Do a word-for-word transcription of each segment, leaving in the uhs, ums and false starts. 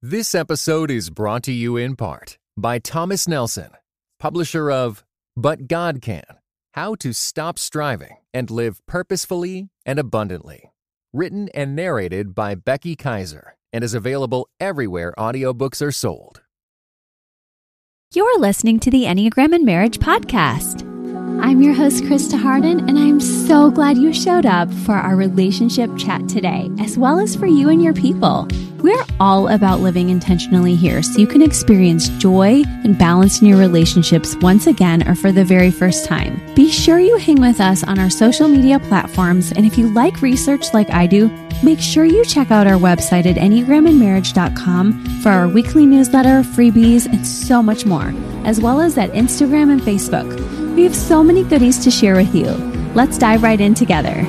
This episode is brought to you in part by Thomas Nelson, publisher of But God Can: How to Stop Striving and Live Purposefully and Abundantly. Written and narrated by Becky Kaiser and is available everywhere audiobooks are sold. You're listening to the Enneagram and Marriage Podcast. I'm your host, Krista Harden, and I'm so glad you showed up for our relationship chat today, as well as for you and your people. We're all about living intentionally here so you can experience joy and balance in your relationships once again or for the very first time. Be sure you hang with us on our social media platforms, and if you like research like I do, make sure you check out our website at enneagram and marriage dot com for our weekly newsletter, freebies, and so much more, as well as at Instagram and Facebook. We have so many goodies to share with you. Let's dive right in together.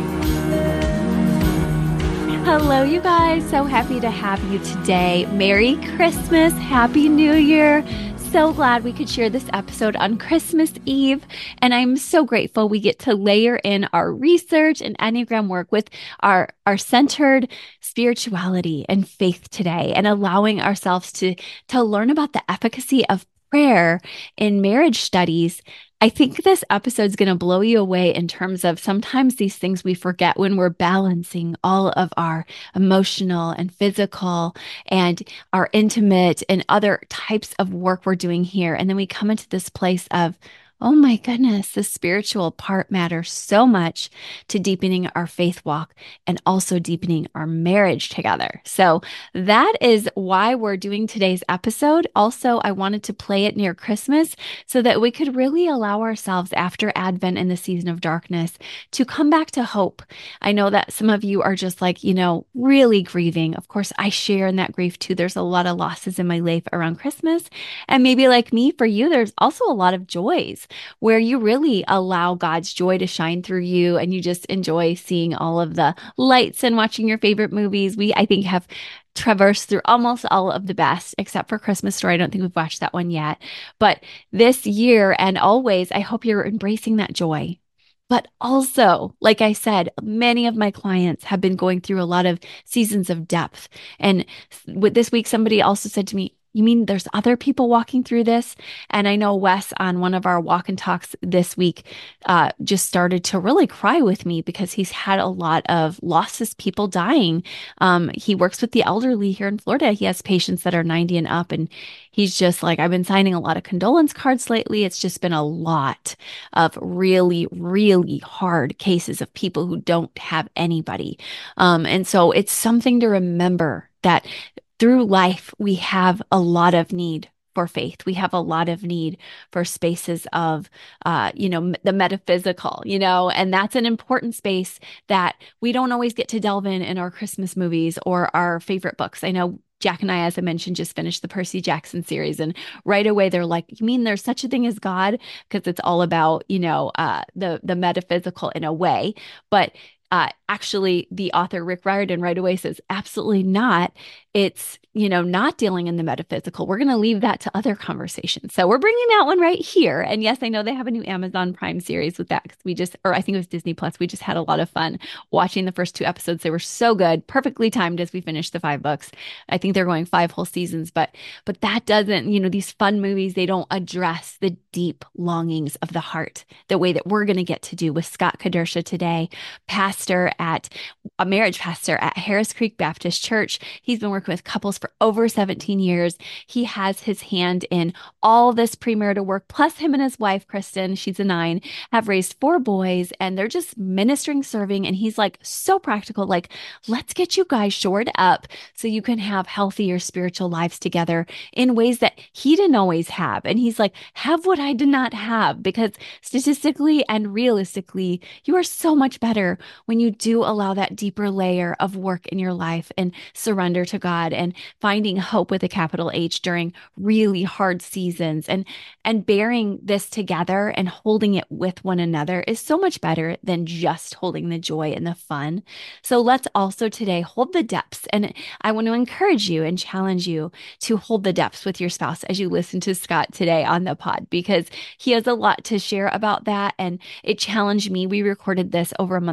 Hello, you guys. So happy to have you today. Merry Christmas. Happy New Year. So glad we could share this episode on Christmas Eve. And I'm so grateful we get to layer in our research and Enneagram work with our, our centered spirituality and faith today, and allowing ourselves to, to learn about the efficacy of prayer in marriage studies. I think this episode is going to blow you away in terms of sometimes these things we forget when we're balancing all of our emotional and physical and our intimate and other types of work we're doing here. And then we come into this place of, oh my goodness, the spiritual part matters so much to deepening our faith walk and also deepening our marriage together. So that is why we're doing today's episode. Also, I wanted to play it near Christmas so that we could really allow ourselves after Advent and the season of darkness to come back to hope. I know that some of you are just like, you know, really grieving. Of course, I share in that grief too. There's a lot of losses in my life around Christmas. And maybe like me, for you, there's also a lot of joys where you really allow God's joy to shine through you and you just enjoy seeing all of the lights and watching your favorite movies. We, I think, have traversed through almost all of the best, except for Christmas Story. I don't think we've watched that one yet. But this year and always, I hope you're embracing that joy. But also, like I said, many of my clients have been going through a lot of seasons of depth. And with this week, somebody also said to me, you mean there's other people walking through this? And I know Wes on one of our walk and talks this week uh, just started to really cry with me because he's had a lot of losses, people dying. Um, he works with the elderly here in Florida. He has patients that are ninety and up. And he's just like, I've been signing a lot of condolence cards lately. It's just been a lot of really, really hard cases of people who don't have anybody. Um, and so it's something to remember that through life, we have a lot of need for faith. We have a lot of need for spaces of, uh, you know, the metaphysical, you know, and that's an important space that we don't always get to delve in in our Christmas movies or our favorite books. I know Jack and I, as I mentioned, just finished the Percy Jackson series. And right away, they're like, you mean there's such a thing as God? Because it's all about, you know, uh, the, the metaphysical in a way. But Uh, actually, the author, Rick Riordan, right away says, absolutely not. It's, you know, not dealing in the metaphysical. We're going to leave that to other conversations. So we're bringing that one right here. And yes, I know they have a new Amazon Prime series with that because we just, or I think it was Disney Plus. We just had a lot of fun watching the first two episodes. They were so good, perfectly timed as we finished the five books. I think they're going five whole seasons, but, but that doesn't, you know, these fun movies, they don't address the deep longings of the heart the way that we're going to get to do with Scott Kadersha today, pastor at a marriage pastor at Harris Creek Baptist Church. He's been working with couples for over seventeen years. He has his hand in all this premarital work, plus him and his wife, Kristen, she's a nine, have raised four boys, and they're just ministering, serving. And he's like so practical, like, let's get you guys shored up so you can have healthier spiritual lives together in ways that he didn't always have. And he's like, have what I did not have, because statistically and realistically, you are so much better when you do allow that deeper layer of work in your life and surrender to God and finding hope with a capital H during really hard seasons, and and bearing this together and holding it with one another is so much better than just holding the joy and the fun. So let's also today hold the depths. And I want to encourage you and challenge you to hold the depths with your spouse as you listen to Scott today on the pod, because he has a lot to share about that. And it challenged me. We recorded this over a month ago,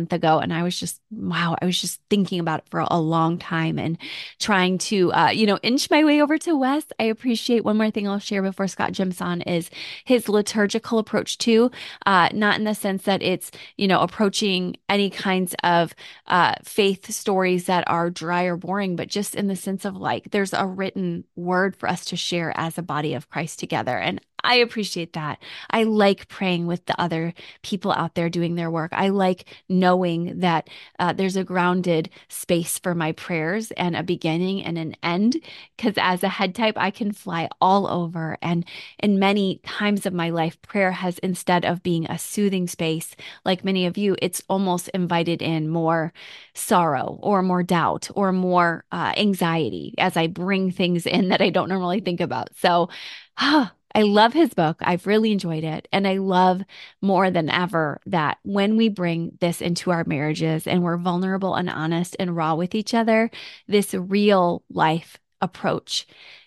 And I was just, wow, I was just thinking about it for a long time and trying to, uh, you know, inch my way over to Wes. I appreciate one more thing I'll share before Scott jumps on is his liturgical approach too. Uh, not in the sense that it's, you know, approaching any kinds of uh, faith stories that are dry or boring, but just in the sense of like, there's a written word for us to share as a body of Christ together. And I appreciate that. I like praying with the other people out there doing their work. I like knowing that uh, there's a grounded space for my prayers and a beginning and an end. Because as a head type, I can fly all over. And in many times of my life, prayer has, instead of being a soothing space, like many of you, it's almost invited in more sorrow or more doubt or more uh, anxiety as I bring things in that I don't normally think about. So, ah, I love his book. I've really enjoyed it. And I love more than ever that when we bring this into our marriages and we're vulnerable and honest and raw with each other, this real life approach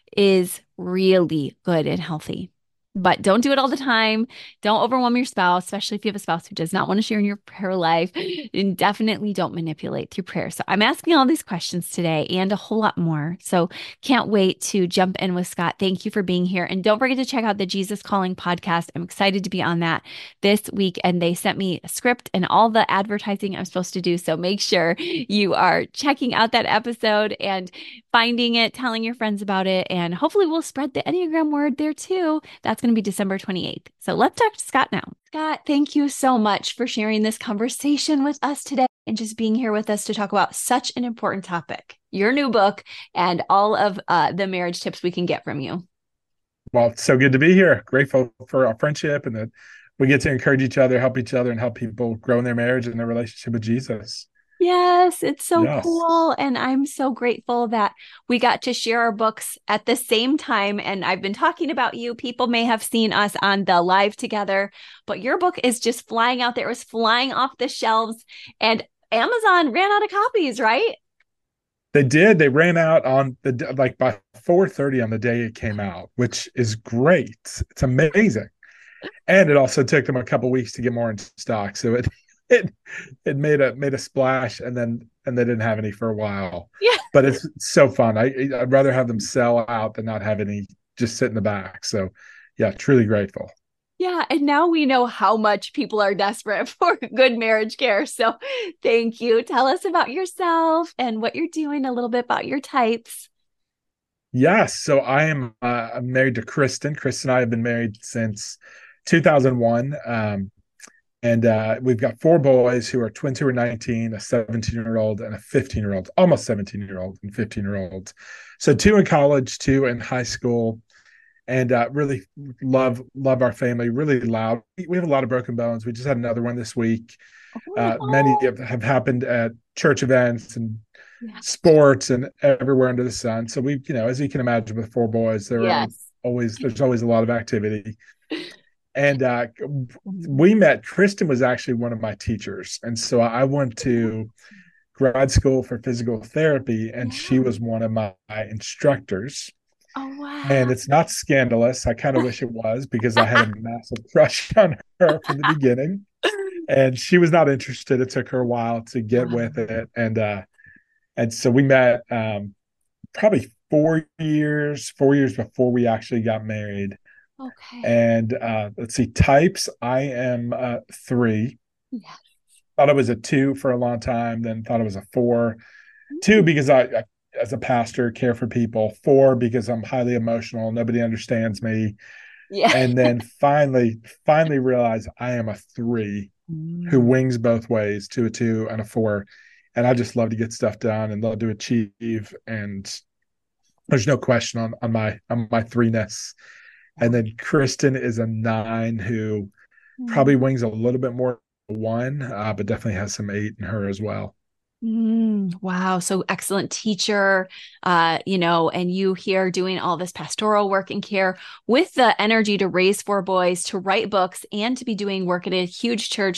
is really good and healthy. But don't do it all the time. Don't overwhelm your spouse, especially if you have a spouse who does not want to share in your prayer life. And definitely don't manipulate through prayer. So I'm asking all these questions today and a whole lot more. So can't wait to jump in with Scott. Thank you for being here. And don't forget to check out the Jesus Calling podcast. I'm excited to be on that this week. And they sent me a script and all the advertising I'm supposed to do. So make sure you are checking out that episode and finding it, telling your friends about it. And hopefully we'll spread the Enneagram word there too. That's going to be December twenty-eighth. So let's talk to Scott now. Scott, thank you so much for sharing this conversation with us today and just being here with us to talk about such an important topic, your new book and all of uh, the marriage tips we can get from you. Well, it's so good to be here. Grateful for our friendship and that we get to encourage each other, help each other, and help people grow in their marriage and their relationship with Jesus. Yes, it's so Yes. cool. And I'm so grateful that we got to share our books at the same time. And I've been talking about you. People may have seen us on the live together, but your book is just flying out there. It was flying off the shelves and Amazon ran out of copies, right? They did. They ran out on the like by four thirty on the day it came out, which is great. It's amazing. And it also took them a couple weeks to get more in stock. So it it it made a made a splash and then and they didn't have any for a while. Yeah. But it's so fun. I I'd rather have them sell out than not have any just sit in the back. So yeah, truly grateful. Yeah. And now we know how much people are desperate for good marriage care. So thank you. Tell us about yourself and what you're doing, a little bit about your types. Yes. So I am uh, I'm married to Kristen. Kristen and I have been married since two thousand one. Um, and uh, we've got four boys who are twins who are nineteen, a seventeen-year-old and a fifteen-year-old, almost seventeen-year-old and fifteen-year-old. So two in college, two in high school. And uh, really love love our family, really loud. We have a lot of broken bones. We just had another one this week. Oh, Uh, many have, have happened at church events and yeah. sports and everywhere under the sun. So we, you know, as you can imagine with four boys, there Yes. are always, there's always a lot of activity. And uh, we met, Kristen was actually one of my teachers. And so I went to grad school for physical therapy and Yeah. she was one of my instructors. Oh, wow. And it's not scandalous. I kind of wish it was because I had a massive crush on her from the beginning. And she was not interested. It took her a while to get Wow. with it. And uh, and so we met um, probably four years, four years before we actually got married. Okay. And uh, let's see, types. I am uh, three. Yes. Thought I was a two for a long time, then thought I was a four. Two because I, I, as a pastor, care for people. Four because I'm highly emotional. Nobody understands me. Yeah. And then finally, finally realized I am a three who wings both ways, to a two and a four. And I just love to get stuff done and love to achieve. And there's no question on, on my on my threeness. And then Kristen is a nine who probably wings a little bit more than one, uh, but definitely has some eight in her as well. Mm, wow. So excellent teacher, uh, you know, and you here doing all this pastoral work and care with the energy to raise four boys, to write books, and to be doing work at a huge church.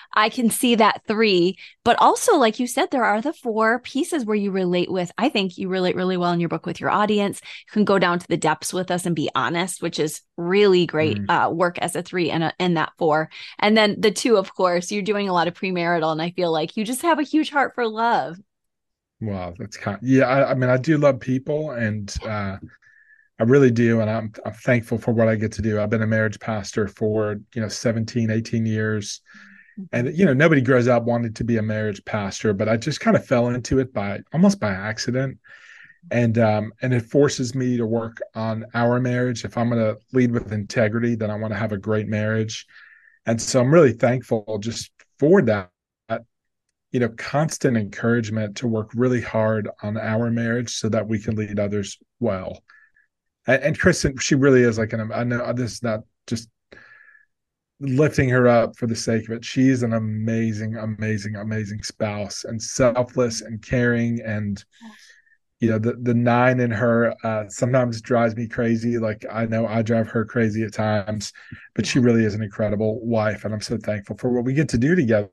I can see that three, but also, like you said, there are the four pieces where you relate with. I think you relate really well in your book with your audience. You can go down to the depths with us and be honest, which is really great Mm. uh, work as a three and, a, and that four. And then the two, of course, you're doing a lot of premarital, and I feel like you just have a huge heart for love. Wow, that's kind of, yeah, I, I mean, I do love people, and uh, I really do. And I'm, I'm thankful for what I get to do. I've been a marriage pastor for, you know, seventeen, eighteen years. And, you know, nobody grows up wanting to be a marriage pastor, but I just kind of fell into it by almost by accident. And, um, and it forces me to work on our marriage. If I'm going to lead with integrity, then I want to have a great marriage. And so I'm really thankful just for that, you know, constant encouragement to work really hard on our marriage so that we can lead others well. And, and Kristen, she really is like an, I know this is not just lifting her up for the sake of it. She's an amazing, amazing, amazing spouse, and selfless and caring. And, you know, the, the nine in her uh, sometimes drives me crazy. Like I know I drive her crazy at times, but she really is an incredible wife. And I'm so thankful for what we get to do together.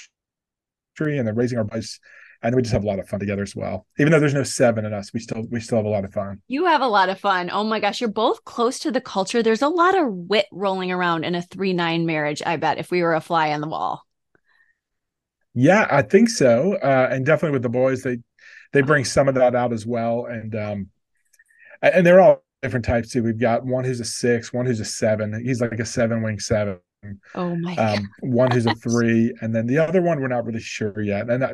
And then raising our boys, and we just have a lot of fun together as well. Even though there's no seven in us, we still we still have a lot of fun. You have a lot of fun. Oh my gosh, you're both close to the culture. There's a lot of wit rolling around in a three nine marriage, I bet, if we were a fly on the wall. Yeah, I think so. Uh, and definitely with the boys, they they bring some of that out as well. And um and they're all different types too. We've got one who's a six, one who's a seven. He's like a seven wing seven. Oh my um, God. One who's a three, and then the other one we're not really sure yet. And I,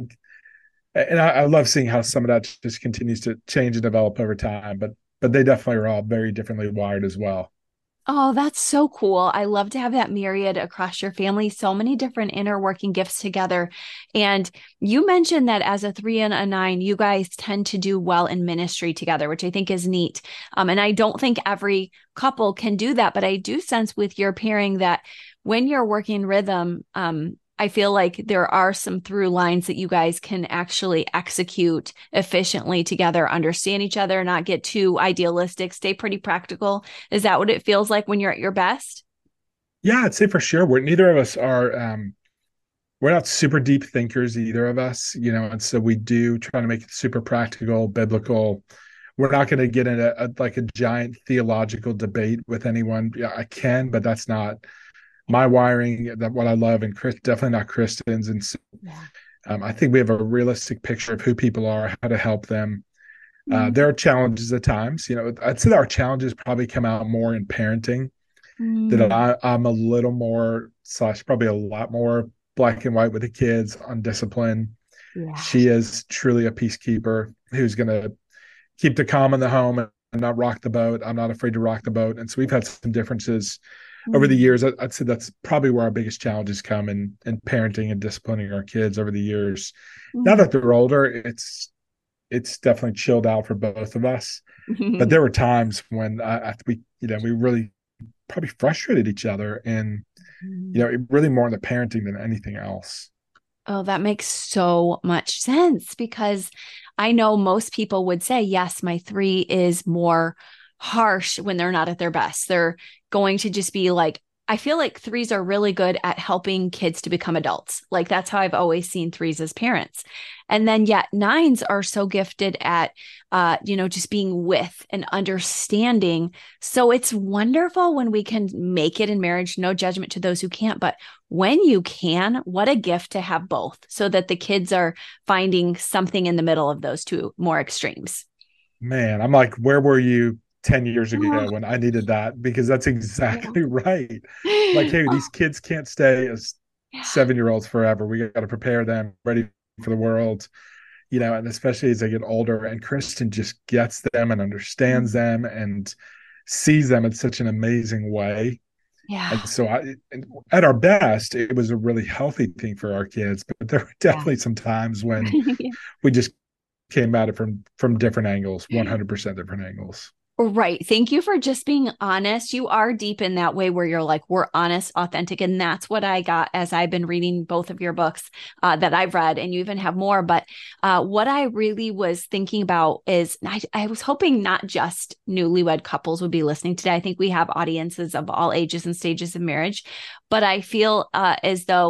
and I, I love seeing how some of that just continues to change and develop over time. But but they definitely are all very differently wired as well. Oh, that's so cool. I love to have that myriad across your family, so many different inner working gifts together. And you mentioned that as a three and a nine, you guys tend to do well in ministry together, which I think is neat. Um, and I don't think every couple can do that, but I do sense with your pairing that when you're working rhythm, um, I feel like there are some through lines that you guys can actually execute efficiently together, understand each other, not get too idealistic, stay pretty practical. Is that what it feels like when you're at your best? Yeah, I'd say for sure. We're neither of us are um we're not super deep thinkers, either of us, you know, and so we do try to make it super practical, biblical. We're not going to get into a, like a giant theological debate with anyone. Yeah, I can, but that's not my wiring. That what I love, and Chris, definitely not Kristen's. And so, Yeah. um, I think we have a realistic picture of who people are, how to help them. Uh, Mm-hmm. there are challenges at times. You know, I'd say that our challenges probably come out more in parenting. That I, I'm a little more slash probably a lot more black and white with the kids on discipline. Yeah. She is truly a peacekeeper who's going to keep the calm in the home and not rock the boat. I'm not afraid to rock the boat. And so we've had some differences over the years. I'd say that's probably where our biggest challenges come in, in parenting and disciplining our kids over the years. Mm-hmm. Now that they're older, it's it's definitely chilled out for both of us. But there were times when I, I we you know we really probably frustrated each other, and you know it really more in the parenting than anything else. Oh, that makes so much sense, because I know most people would say, yes, my three is more harsh when they're not at their best. They're going to just be like, I feel like threes are really good at helping kids to become adults. Like that's how I've always seen threes as parents. And then yet nines are so gifted at, uh, you know, just being with and understanding. So it's wonderful when we can make it in marriage, no judgment to those who can't, but when you can, what a gift to have both, so that the kids are finding something in the middle of those two more extremes. Man, I'm like, where were you ten years ago when I needed that? Because that's exactly right. Like, hey, these kids can't stay as seven year olds forever. We got to prepare them ready for the world, you know, and especially as they get older. And Kristen just gets them and understands them and sees them in such an amazing way. Yeah. And so I, at our best, it was a really healthy thing for our kids, but there were definitely yeah. some times when yeah. we just came at it from, from different angles, one hundred percent different angles. Right. Thank you for just being honest. You are deep in that way where you're like, we're honest, authentic. And that's what I got as I've been reading both of your books uh, that I've read, and you even have more. But uh, what I really was thinking about is I, I was hoping not just newlywed couples would be listening today. I think we have audiences of all ages and stages of marriage, but I feel uh, as though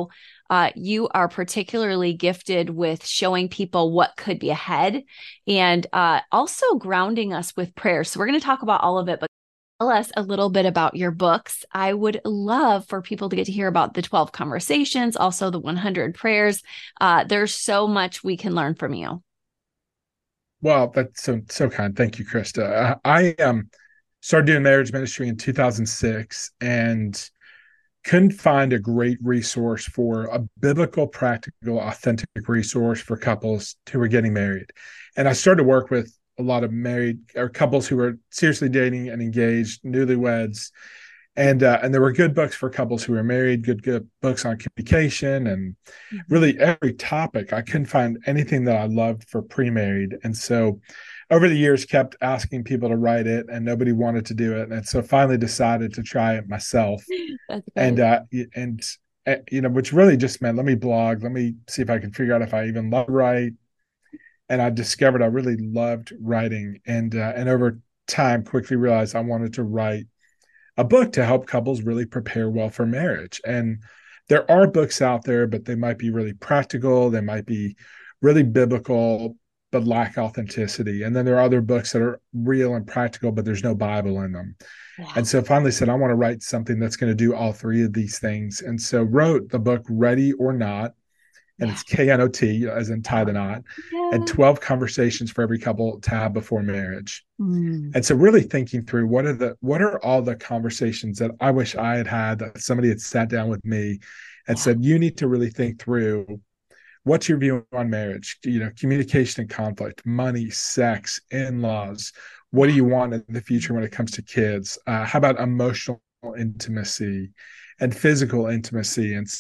uh, you are particularly gifted with showing people what could be ahead and uh, also grounding us with prayer. So we're going to talk about all of it, but tell us a little bit about your books. I would love for people to get to hear about the twelve Conversations, also the one hundred Prayers. Uh, there's so much we can learn from you. Well, that's so so kind. Thank you, Krista. I, I um started doing marriage ministry in two thousand six and couldn't find a great resource for a biblical, practical, authentic resource for couples who were getting married. And I started to work with a lot of married or couples who were seriously dating and engaged, newlyweds. And uh, and there were good books for couples who were married, good, good books on communication and really every topic. I couldn't find anything that I loved for pre-married. And so over the years, kept asking people to write it and nobody wanted to do it. And so finally decided to try it myself. and, uh, and, uh, you know, which really just meant, let me blog, let me see if I can figure out if I even love to write. And I discovered I really loved writing, and uh, and over time quickly realized I wanted to write a book to help couples really prepare well for marriage. And there are books out there, but they might be really practical. They might be really biblical, but lack authenticity. And then there are other books that are real and practical, but there's no Bible in them. Yeah. And so finally said, I want to write something that's going to do all three of these things. And so wrote the book Ready or Not. And yeah. It's K N O T, as in tie the knot, yeah. and twelve conversations for every couple to have before marriage. Mm. And so really thinking through what are the what are all the conversations that I wish I had had, that somebody had sat down with me and yeah. said, you need to really think through what's your view on marriage, you know, communication and conflict, money, sex, in-laws. What do you want in the future when it comes to kids? Uh, how about emotional intimacy and physical intimacy, and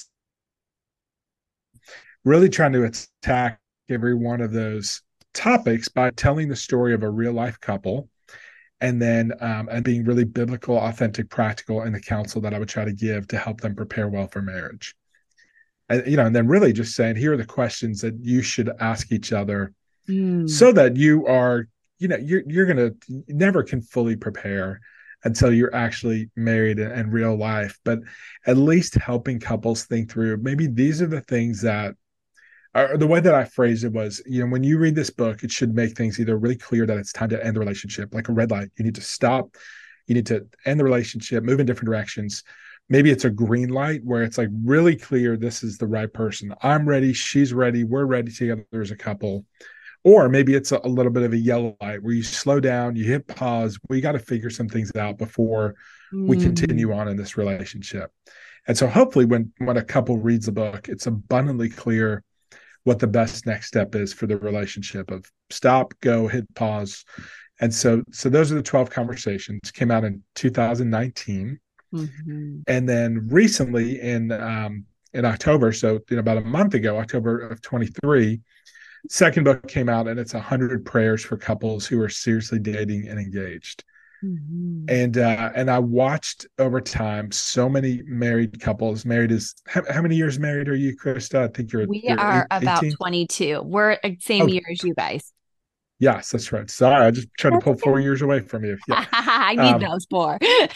really trying to attack every one of those topics by telling the story of a real life couple, and then um, and being really biblical, authentic, practical in the counsel that I would try to give to help them prepare well for marriage. And, you know, and then really just saying, here are the questions that you should ask each other mm. so that you are, you know, you're, you're going to never can fully prepare until you're actually married in real life, but at least helping couples think through, maybe these are the things that, or the way that I phrased it was, you know, when you read this book, it should make things either really clear that it's time to end the relationship, like a red light. You need to stop. You need to end the relationship, move in different directions. Maybe it's a green light where it's like really clear this is the right person. I'm ready. She's ready. We're ready together as a couple. Or maybe it's a, a little bit of a yellow light where you slow down, you hit pause. We got to figure some things out before mm. we continue on in this relationship. And so hopefully when, when a couple reads the book, it's abundantly clear what the best next step is for the relationship of stop, go, hit pause. And so, so those are the twelve conversations. Came out in two thousand nineteen. Mm-hmm. And then recently in, um, in October, so you know, about a month ago, October of twenty-three, second book came out, and it's one hundred prayers for couples who are seriously dating and engaged. Mm-hmm. And uh, and I watched over time so many married couples. Married is how, how many years married are you, Krista? I think you're. We you're are eight, about eighteen? twenty-two. We're same oh, year as you guys. Yes, that's right. Sorry, I just tried to pull four years away from you. Yeah. I need um, those four.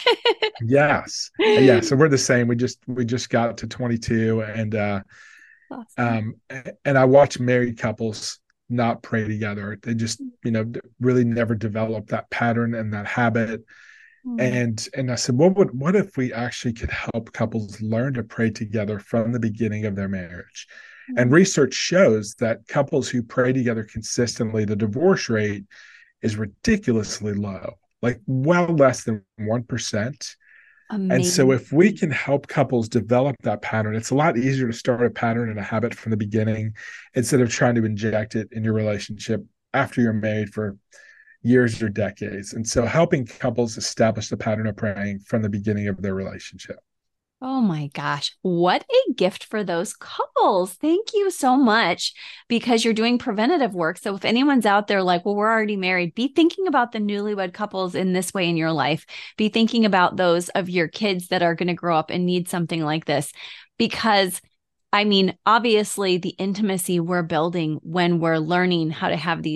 yes, yeah. So we're the same. We just we just got to twenty-two, and uh, awesome. um, and I watch married couples not pray together. They just, you know, really never develop that pattern and that habit. Mm. And and I said, what would what if we actually could help couples learn to pray together from the beginning of their marriage? Mm. And research shows that couples who pray together consistently, the divorce rate is ridiculously low, like well less than one percent. Amazing. And so if we can help couples develop that pattern, it's a lot easier to start a pattern and a habit from the beginning instead of trying to inject it in your relationship after you're married for years or decades. And so helping couples establish the pattern of praying from the beginning of their relationship. Oh my gosh, what a gift for those couples. Thank you so much, because you're doing preventative work. So if anyone's out there like, well, we're already married, be thinking about the newlywed couples in this way in your life. Be thinking about those of your kids that are going to grow up and need something like this. Because I mean, obviously the intimacy we're building when we're learning how to have these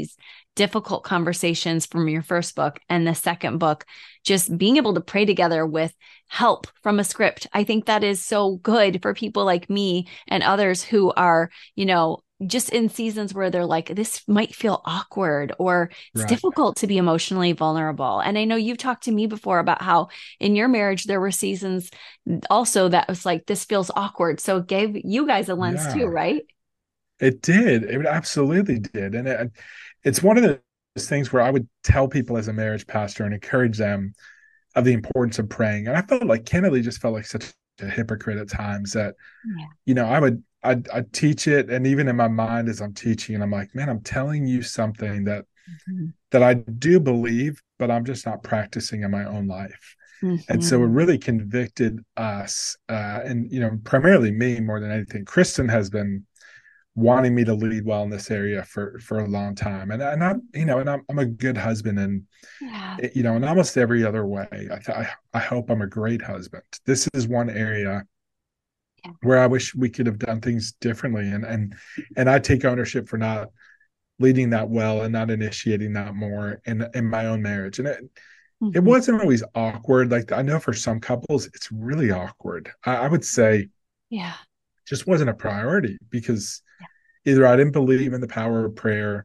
difficult conversations from your first book and the second book, just being able to pray together with help from a script. I think that is so good for people like me and others who are, you know, just in seasons where they're like, this might feel awkward or it's Right. difficult to be emotionally vulnerable. And I know you've talked to me before about how in your marriage, there were seasons also that was like, this feels awkward. So it gave you guys a lens Yeah. too, right? It did. It absolutely did. And it, it's one of those things where I would tell people as a marriage pastor and encourage them of the importance of praying. And I felt like Kennedy just felt like such a hypocrite at times that, Yeah. you know, I would, I'd, I'd teach it. And even in my mind as I'm teaching, and I'm like, man, I'm telling you something that, Mm-hmm. that I do believe, but I'm just not practicing in my own life. Mm-hmm. And so it really convicted us, uh, and, you know, primarily me more than anything. Kristen has been wanting me to lead well in this area for for a long time, and and I'm you know and I'm I'm a good husband, and Yeah. you know in almost every other way I th- I, I hope I'm a great husband. This is one area Yeah. where I wish we could have done things differently, and and and I take ownership for not leading that well and not initiating that more in in my own marriage. And it Mm-hmm. it wasn't always awkward. Like, I know for some couples it's really awkward. I, I would say Yeah. just wasn't a priority because either I didn't believe in the power of prayer.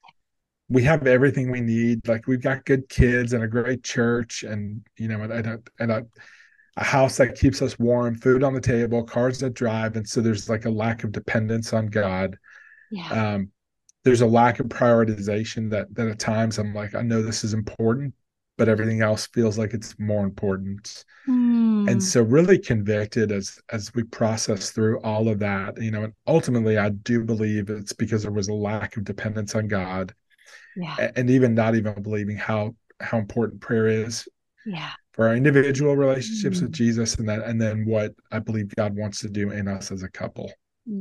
We have everything we need. Like, we've got good kids and a great church, and you know, and, and, a, and a, a house that keeps us warm, food on the table, cars that drive. And so there's like a lack of dependence on God. Yeah. Um, there's a lack of prioritization that that at times I'm like, I know this is important, but everything else feels like it's more important. Mm. And so really convicted as as we process through all of that, you know, and ultimately I do believe it's because there was a lack of dependence on God. Yeah. And, and even not even believing how how important prayer is Yeah. for our individual relationships Mm. with Jesus, and then and then what I believe God wants to do in us as a couple.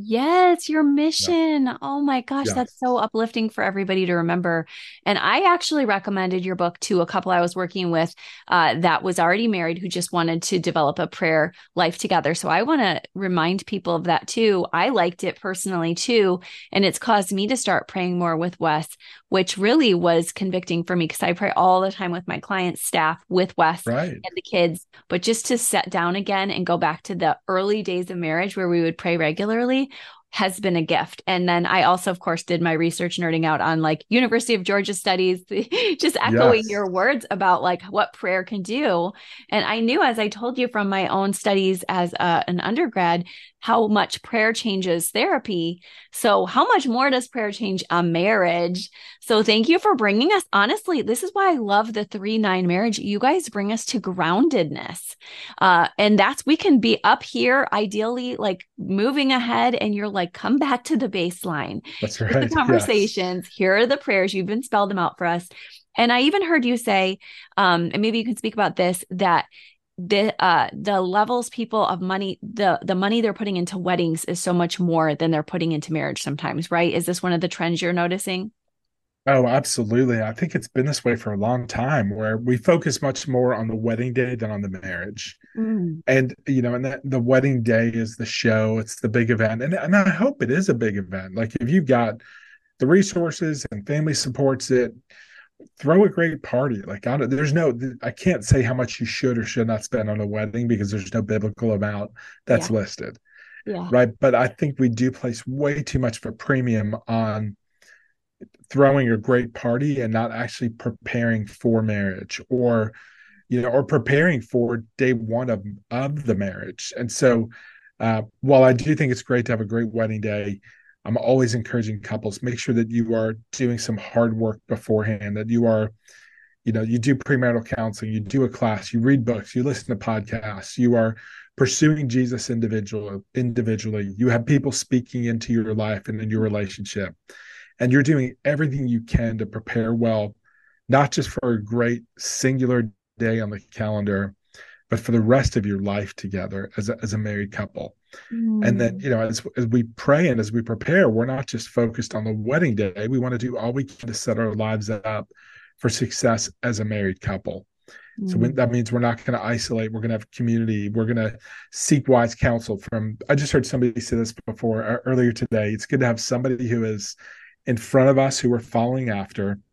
Yes, your mission. Yeah. Oh my gosh, Yeah. that's so uplifting for everybody to remember. And I actually recommended your book to a couple I was working with uh, that was already married who just wanted to develop a prayer life together. So I want to remind people of that too. I liked it personally too. And it's caused me to start praying more with Wes, which really was convicting for me because I pray all the time with my clients, staff, with Wes Right. and the kids. But just to sit down again and go back to the early days of marriage where we would pray regularly has been a gift. And then I also, of course, did my research nerding out on like University of Georgia studies, just echoing Yes. your words about like what prayer can do. And I knew, as I told you from my own studies as a, an undergrad, how much prayer changes therapy. So how much more does prayer change a marriage? So thank you for bringing us. Honestly, this is why I love the three nine marriage. You guys bring us to groundedness. Uh, and that's, we can be up here, ideally like moving ahead, and you're like, come back to the baseline. That's Here's right. the conversations. Yes. Here are the prayers. You've been spelled them out for us. And I even heard you say, um, and maybe you can speak about this, that the uh the levels people of money, the the money they're putting into weddings is so much more than they're putting into marriage sometimes, right? Is this one of the trends you're noticing? Oh, absolutely. I think it's been this way for a long time, where we focus much more on the wedding day than on the marriage. Mm. And, you know, and that the wedding day is the show, it's the big event. And, and I hope it is a big event. Like, if you've got the resources and family supports it, throw a great party. Like, I don't, there's no, I can't say how much you should or should not spend on a wedding because there's no biblical amount that's Yeah. listed. Yeah. Right. But I think we do place way too much of a premium on throwing a great party and not actually preparing for marriage, or, you know, or preparing for day one of, of the marriage. And so uh, while I do think it's great to have a great wedding day, I'm always encouraging couples, make sure that you are doing some hard work beforehand, that you are, you know, you do premarital counseling, you do a class, you read books, you listen to podcasts, you are pursuing Jesus individual, individually. You have people speaking into your life and in your relationship, and you're doing everything you can to prepare well, not just for a great singular day on the calendar, but for the rest of your life together as a, as a married couple. Mm. And then, you know, as, as we pray and as we prepare, we're not just focused on the wedding day. We want to do all we can to set our lives up for success as a married couple. Mm. So when, that means we're not going to isolate. We're going to have community. We're going to seek wise counsel from, I just heard somebody say this before uh, earlier today. It's good to have somebody who is in front of us, who we're following after,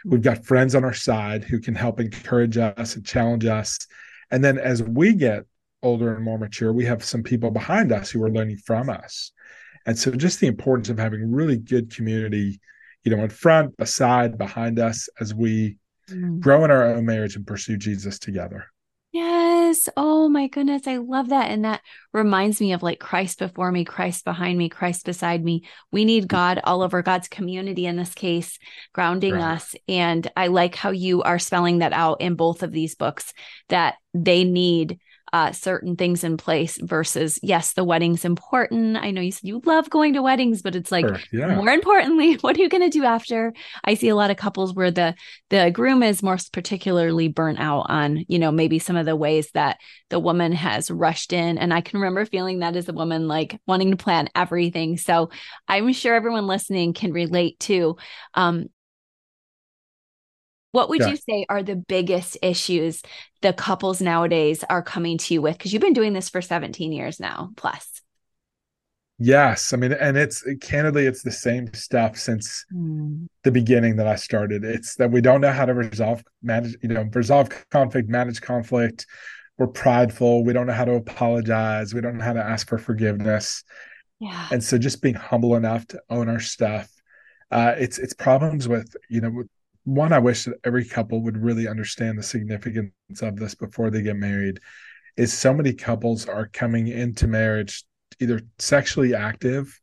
We've got friends on our side who can help encourage us and challenge us. And then as we get older and more mature, we have some people behind us who are learning from us. And so just the importance of having really good community, you know, in front, beside, behind us as we mm. grow in our own marriage and pursue Jesus together. Yes. Oh my goodness. I love that. And that reminds me of like Christ before me, Christ behind me, Christ beside me. We need God all over, God's community in this case, grounding right. us. And I like how you are spelling that out in both of these books, that they need Uh, certain things in place versus, yes, the wedding's important. I know you said you love going to weddings, but it's like, sure, yeah. more importantly, what are you going to do after? I see a lot of couples where the the groom is most particularly burnt out on, you know, maybe some of the ways that the woman has rushed in. And I can remember feeling that as a woman, like wanting to plan everything. So I'm sure everyone listening can relate to, um, what would yeah. you say are the biggest issues the couples nowadays are coming to you with? Because you've been doing this for seventeen years now, plus. Yes. I mean, and it's candidly, it's the same stuff since mm. the beginning that I started. It's that we don't know how to resolve, manage, you know, resolve conflict, manage conflict. We're prideful. We don't know how to apologize. We don't know how to ask for forgiveness. Yeah. And so just being humble enough to own our stuff. Uh, it's, it's problems with, you know, one, I wish that every couple would really understand the significance of this before they get married, is so many couples are coming into marriage either sexually active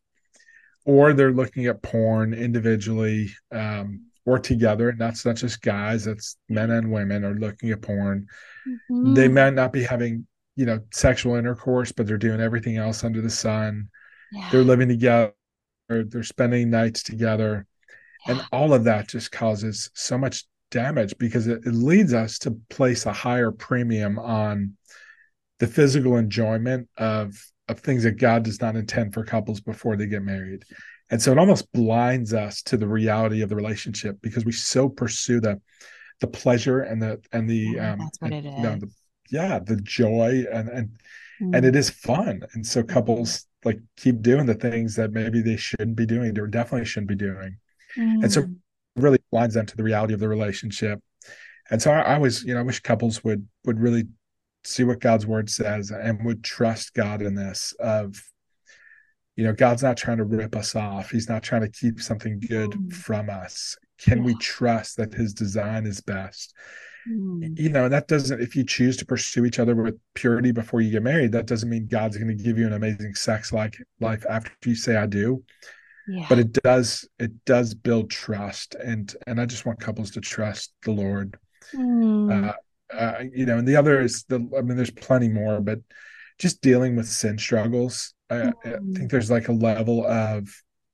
or they're looking at porn individually um, or together. And that's not just guys, that's men and women are looking at porn. Mm-hmm. They might not be having, you know, sexual intercourse, but they're doing everything else under the sun. Yeah. They're living together. They're spending nights together. And all of that just causes so much damage because it, it leads us to place a higher premium on the physical enjoyment of, of things that God does not intend for couples before they get married. And so it almost blinds us to the reality of the relationship because we so pursue the the pleasure and the and the yeah, um that's what and, it is. You know, the, yeah, the joy and and mm. and it is fun. And so couples like keep doing the things that maybe they shouldn't be doing, or definitely shouldn't be doing. Mm. And so it really blinds them to the reality of the relationship. And so I, I always, you know, I wish couples would would really see what God's word says and would trust God in this of, you know, God's not trying to rip us off. He's not trying to keep something good mm. from us. Can yeah. we trust that his design is best? Mm. You know, and that doesn't, if you choose to pursue each other with purity before you get married, that doesn't mean God's going to give you an amazing sex like life after you say I do. Yeah. But it does, it does build trust. And, and I just want couples to trust the Lord. Mm. Uh, uh, you know, and the other is the, I mean, there's plenty more, but just dealing with sin struggles. I, mm. I think there's like a level of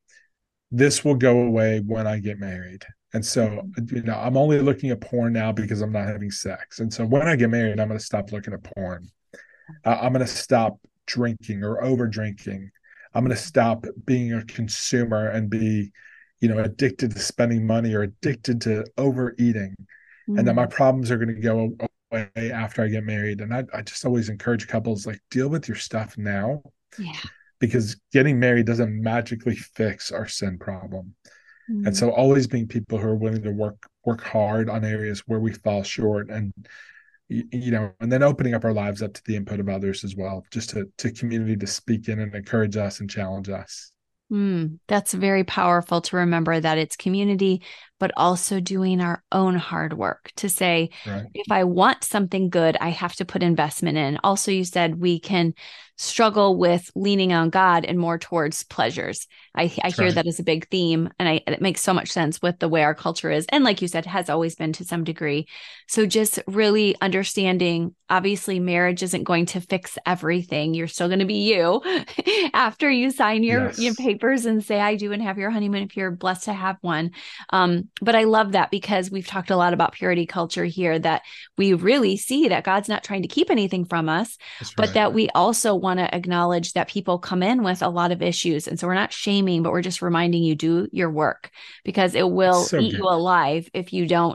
this will go away when I get married. And so, you know, I'm only looking at porn now because I'm not having sex. And so when I get married, I'm going to stop looking at porn. Uh, I'm going to stop drinking or over drinking. I'm going to stop being a consumer and be, you know, addicted to spending money or addicted to overeating. Mm. And that my problems are going to go away after I get married. And I, I just always encourage couples, like, deal with your stuff now. Yeah. Because getting married doesn't magically fix our sin problem. Mm. And so always being people who are willing to work work hard on areas where we fall short, and you know, and then opening up our lives up to the input of others as well, just to to community to speak in and encourage us and challenge us. Mm, that's very powerful to remember that it's community, but also doing our own hard work to say, right. if I want something good, I have to put investment in. Also, you said we can struggle with leaning on God and more towards pleasures. I, I hear right. that as a big theme, and I, it makes so much sense with the way our culture is. And like you said, has always been to some degree. So just really understanding, obviously marriage isn't going to fix everything. You're still going to be you after you sign your, yes. your papers and say, I do, and have your honeymoon if you're blessed to have one. Um, but I love that because we've talked a lot about purity culture here, that we really see that God's not trying to keep anything from us, That's but right. that we also want to acknowledge that people come in with a lot of issues. And so we're not shaming, but we're just reminding you, do your work, because it will so eat good. you alive if you don't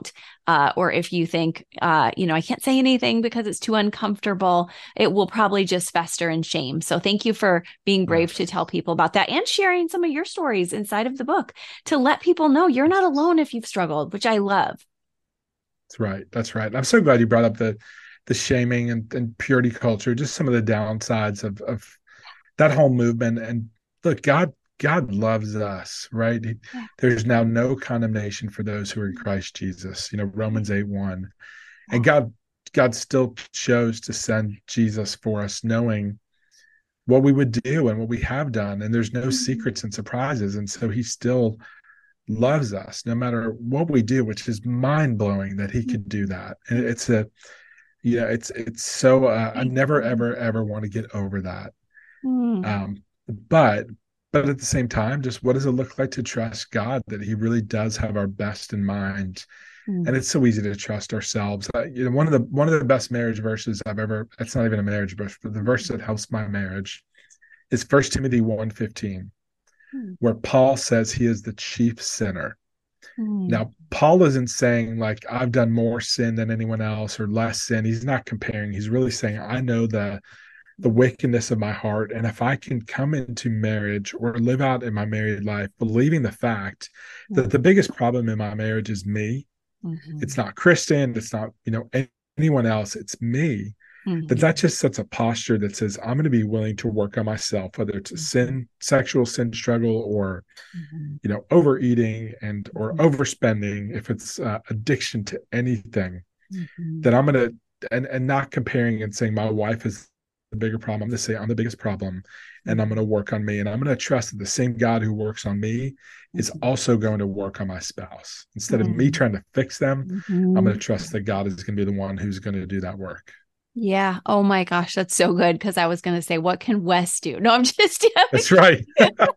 uh, or if you think, uh, you know, I can't say anything because it's too uncomfortable, it will probably just fester in shame. So thank you for being brave Yes. to tell people about that and sharing some of your stories inside of the book to let people know you're not alone if you've struggled, which I love. That's right. That's right. I'm so glad you brought up the the shaming and, and purity culture, just some of the downsides of of that whole movement. And look, God God loves us, right? He, Yeah. there's now no condemnation for those who are in Christ Jesus. You know, Romans eight one. And God God still chose to send Jesus for us, knowing what we would do and what we have done. And there's no secrets and surprises. And so he still loves us no matter what we do, which is mind blowing that he could do that. And it's a, you know, it's, it's so, uh, I never, ever, ever want to get over that. Mm. Um, but, but at the same time, just what does it look like to trust God that he really does have our best in mind? Mm. And it's so easy to trust ourselves. Uh, you know, one of the, one of the best marriage verses I've ever, it's not even a marriage verse, but the verse that helps my marriage is First Timothy one fifteen, where Paul says he is the chief sinner. Mm. Now, Paul isn't saying like I've done more sin than anyone else or less sin. He's not comparing. He's really saying I know the the wickedness of my heart, and if I can come into marriage or live out in my married life believing the fact that the biggest problem in my marriage is me, Mm-hmm. it's not Kristen, it's not, you know, anyone else, it's me. Mm-hmm. But that just sets a posture that says I'm going to be willing to work on myself, whether it's a sin, sexual sin struggle, or Mm-hmm. you know, overeating and or overspending. If it's uh, addiction to anything, Mm-hmm. then I'm going to and and not comparing and saying my wife is the bigger problem. I'm going to say I'm the biggest problem, and I'm going to work on me, and I'm going to trust that the same God who works on me is also going to work on my spouse. Instead of me trying to fix them, Mm-hmm. I'm going to trust that God is going to be the one who's going to do that work. Yeah. Oh my gosh, that's so good. Because I was going to say, what can Wes do? No, I'm just That's right.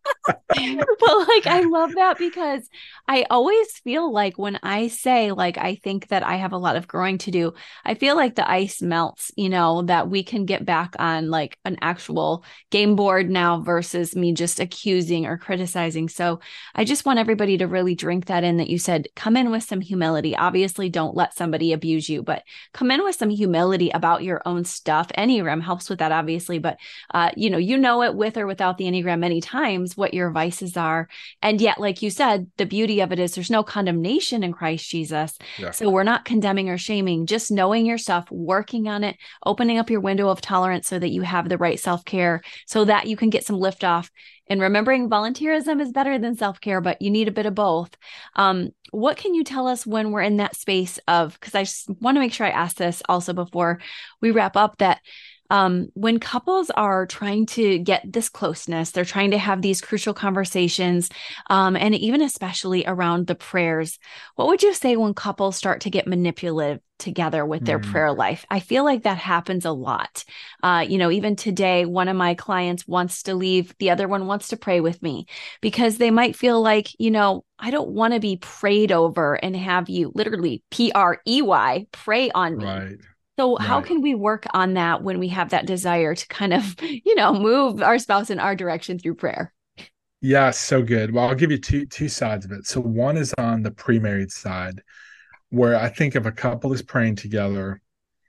But like, I love that because I always feel like when I say, like, I think that I have a lot of growing to do, I feel like the ice melts, you know, that we can get back on like an actual game board now versus me just accusing or criticizing. So I just want everybody to really drink that in that you said, come in with some humility. Obviously, don't let somebody abuse you, but come in with some humility about your own stuff. Enneagram helps with that, obviously, but uh, you know, you know it with or without the Enneagram many times what your vices are. And yet, like you said, the beauty of it is there's no condemnation in Christ Jesus. Yeah. So we're not condemning or shaming, just knowing yourself, working on it, opening up your window of tolerance so that you have the right self-care so that you can get some lift off. And remembering volunteerism is better than self-care, but you need a bit of both. Um, what can you tell us when we're in that space of, because I just want to make sure I ask this also before we wrap up, that Um, when couples are trying to get this closeness, they're trying to have these crucial conversations, um, and even especially around the prayers, what would you say when couples start to get manipulative together with their Mm. prayer life? I feel like that happens a lot. Uh, you know, even today, one of my clients wants to leave, the other one wants to pray with me because they might feel like, you know, I don't want to be prayed over and have you literally P R E Y pray on me. Right. So how Right. can we work on that when we have that desire to kind of, you know, move our spouse in our direction through prayer? Yeah, so good. Well, I'll give you two two sides of it. So one is on the pre-married side, where I think if a couple is praying together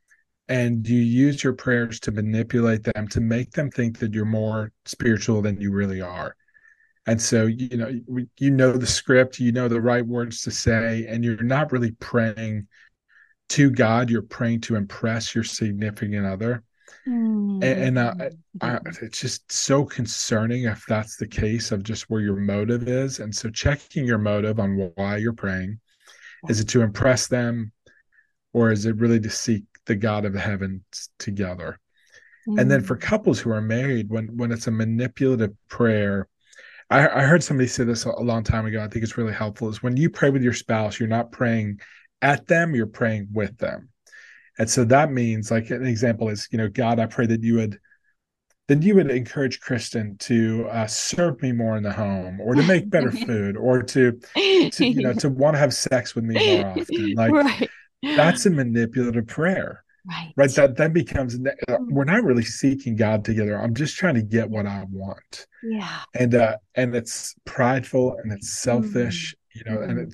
and you use your prayers to manipulate them, to make them think that you're more spiritual than you really are. And so, you know, you know the script, you know the right words to say, and you're not really praying to God, you're praying to impress your significant other. Mm-hmm. And, and uh, I, it's just so concerning if that's the case of just where your motive is. And so checking your motive on why you're praying. Is it to impress them, or is it really to seek the God of the heavens together? Mm-hmm. And then for couples who are married, when when it's a manipulative prayer, I, I heard somebody say this a long time ago. I think it's really helpful, is when you pray with your spouse, you're not praying at them, you're praying with them. And so that means, like, an example is, you know, God, I pray that you would that you would encourage Kristen to uh, serve me more in the home, or to make better food, or to to you know to want to have sex with me more often. Like, right. that's a manipulative prayer, Right. right? That that becomes, we're not really seeking God together. I'm just trying to get what I want. Yeah. And uh and it's prideful and it's selfish, you know, Mm-hmm. and it's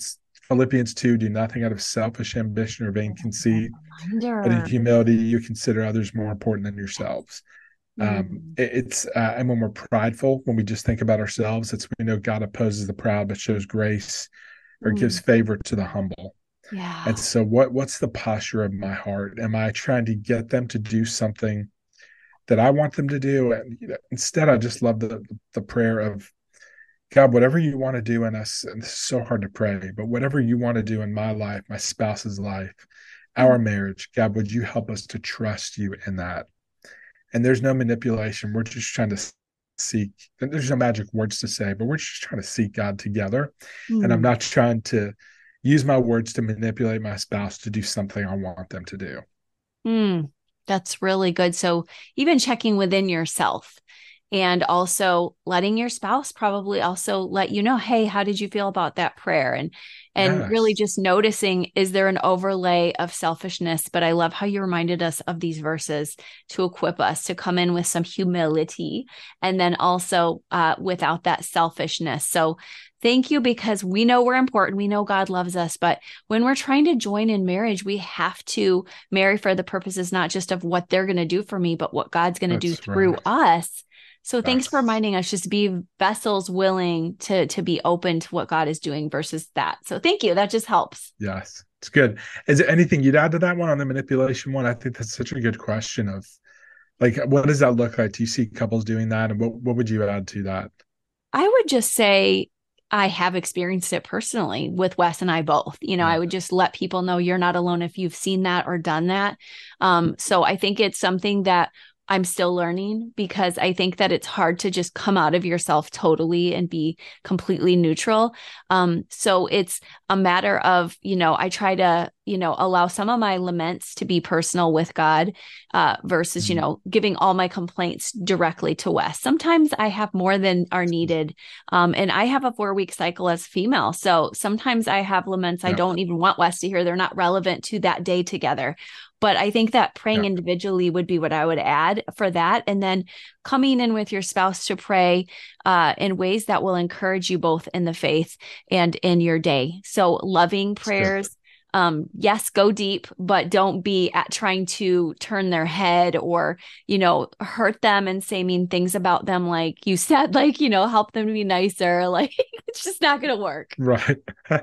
Philippians two, do nothing out of selfish ambition or vain conceit, but in Reminder. humility, you consider others more important than yourselves. Um, Mm, it, it's uh, and when we're prideful, when we just think about ourselves, it's we know God opposes the proud, but shows grace or gives mm, favor to the humble. And yeah. so, what what's the posture of my heart? Am I trying to get them to do something that I want them to do? And you know, instead, I just love the the prayer of God, whatever you want to do in us, and this is so hard to pray, but whatever you want to do in my life, my spouse's life, Mm, our marriage, God, would you help us to trust you in that? And there's no manipulation. We're just trying to seek, and there's no magic words to say, but we're just trying to seek God together. And I'm mm. not trying to use my words to manipulate my spouse to do something I want them to do. Mm, that's really good. So even checking within yourself and also letting your spouse probably also let you know, hey, how did you feel about that prayer? And and really Yes. just noticing, is there an overlay of selfishness? But I love how you reminded us of these verses to equip us to come in with some humility and then also uh, without that selfishness. So thank you, because we know we're important. We know God loves us, but when we're trying to join in marriage, we have to marry for the purposes not just of what they're going to do for me, but what God's going to do That's through right. us. So thanks for Yes. reminding us just to be vessels willing to to be open to what God is doing versus that. So thank you. That just helps. Yes. It's good. Is there anything you'd add to that one on the manipulation one? I think that's such a good question of like, what does that look like? Do you see couples doing that? And what, what would you add to that? I would just say I have experienced it personally with Wes and I both. You know, Yeah. I would just let people know you're not alone if you've seen that or done that. Um, so I think it's something that I'm still learning, because I think that it's hard to just come out of yourself totally and be completely neutral. Um, so it's a matter of, you know, I try to, you know, allow some of my laments to be personal with God, uh, versus, you Mhm. know, giving all my complaints directly to Wes. Sometimes I have more than are needed. Um, and I have a four week cycle as female. So sometimes I have laments I Yeah. don't even want Wes to hear. They're not relevant to that day together. But I think that praying Yeah. individually would be what I would add for that. And then coming in with your spouse to pray uh, in ways that will encourage you both in the faith and in your day. So loving It's good. prayers. Um, yes, go deep, but don't be at trying to turn their head or, you know, hurt them and say mean things about them. Like you said, like, you know, help them to be nicer. Like it's just not going to work. Right.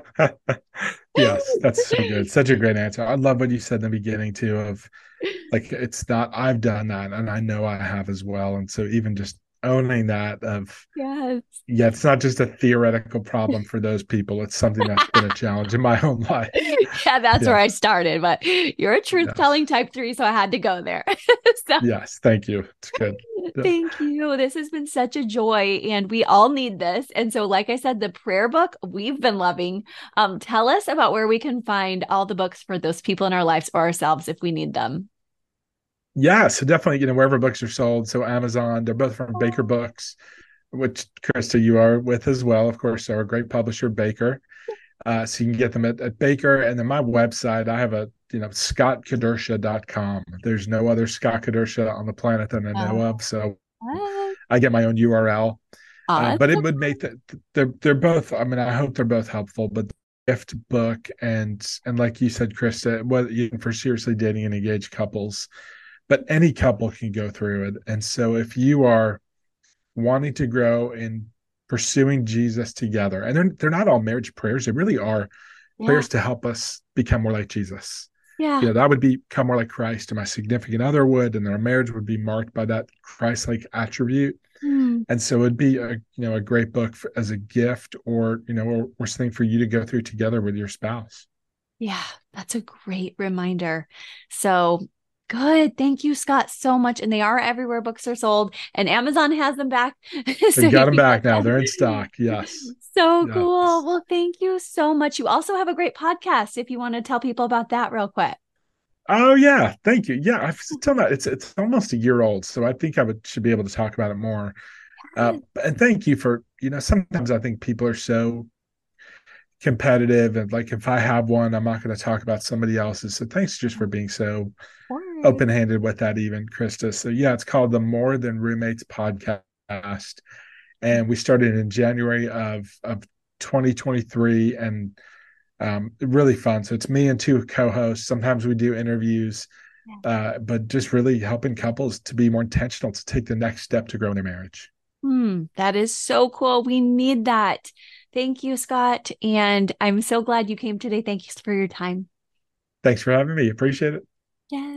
Yes, that's so good. Such a great answer. I love what you said in the beginning too of like it's not I've done that and I know I have as well. And so even just owning that of Yes. yeah, it's not just a theoretical problem for those people. It's something that's been a challenge in my own life. Yeah, that's where Yeah. I started. But you're a truth Yes. telling type three, so I had to go there. So Yes. Thank you. It's good. Yeah. thank you. This has been such a joy, and we all need this. And so, like I said, the prayer book we've been loving. Um, tell us about where we can find all the books for those people in our lives or ourselves if we need them. Yeah. So definitely, you know, wherever books are sold. So Amazon, they're both from Baker Books, which Krista, you are with as well, of course, our great publisher, Baker. Uh, so you can get them at, at Baker. And then my website, I have a, you know, scott cadersha dot com. There's no other Scott Cadersha on the planet that I know Oh, of. So what? I get my own U R L. Uh, but it Awesome. would make that they're they're both. I mean, I hope they're both helpful. But the gift book and and like you said, Krista, what even for seriously dating and engaged couples, but any couple can go through it. And so if you are wanting to grow in pursuing Jesus together, and they're they're not all marriage prayers; they really are Yeah. prayers to help us become more like Jesus. You Yeah. know, that would become more like Christ, and my significant other would, and our marriage would be marked by that Christ-like attribute. Hmm. And so it'd be a you know a great book for, as a gift, or you know, or, or something for you to go through together with your spouse. Yeah, that's a great reminder. So good. Thank you, Scott, so much. And they are everywhere books are sold, and Amazon has them back. So They've got you them can back get now; them. they're in stock. Yes, So cool. yes. Well, thank you so much. You also have a great podcast if you want to tell people about that real quick. Oh yeah, thank you. Yeah, I've tell that it's it's almost a year old, so I think I would should be able to talk about it more. Uh, and thank you for you know sometimes I think people are so competitive and like if I have one, I'm not going to talk about somebody else's. So thanks just for being so Or open-handed with that, even Krista. So yeah, it's called the More Than Roommates podcast, and we started in January of of twenty twenty-three, and Um, really fun. So it's me and two co-hosts. Sometimes we do interviews, uh, but just really helping couples to be more intentional, to take the next step to grow in their marriage. Hmm, that is so cool. We need that. Thank you, Scott. And I'm so glad you came today. Thank you for your time. Thanks for having me. Appreciate it. Yes.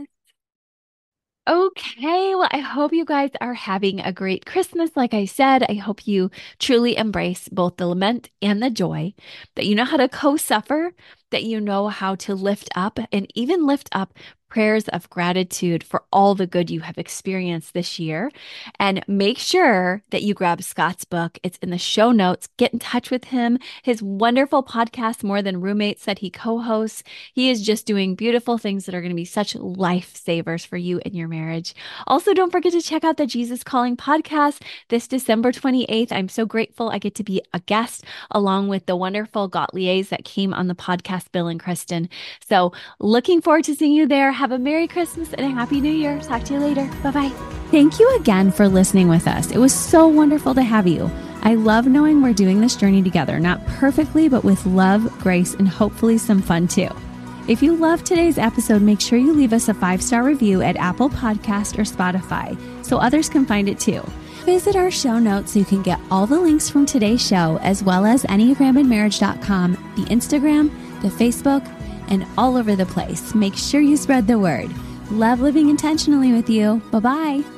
Okay, well, I hope you guys are having a great Christmas. Like I said, I hope you truly embrace both the lament and the joy, that you know how to co-suffer, that you know how to lift up and even lift up prayers of gratitude for all the good you have experienced this year. And make sure that you grab Scott's book. It's in the show notes. Get in touch with him. His wonderful podcast, More Than Roommates, that he co-hosts. He is just doing beautiful things that are going to be such lifesavers for you in your marriage. Also, don't forget to check out the Jesus Calling podcast this December twenty-eighth. I'm so grateful I get to be a guest along with the wonderful Gottliebs that came on the podcast, Bill and Kristen. So looking forward to seeing you there. Have a Merry Christmas and a Happy New Year. Talk to you later. Bye-bye. Thank you again for listening with us. It was so wonderful to have you. I love knowing we're doing this journey together, not perfectly, but with love, grace, and hopefully some fun too. If you loved today's episode, make sure you leave us a five-star review at Apple Podcast or Spotify so others can find it too. Visit our show notes so you can get all the links from today's show, as well as enneagram and marriage dot com, the Instagram, the Facebook, and all over the place. Make sure you spread the word. Love living intentionally with you. Bye-bye.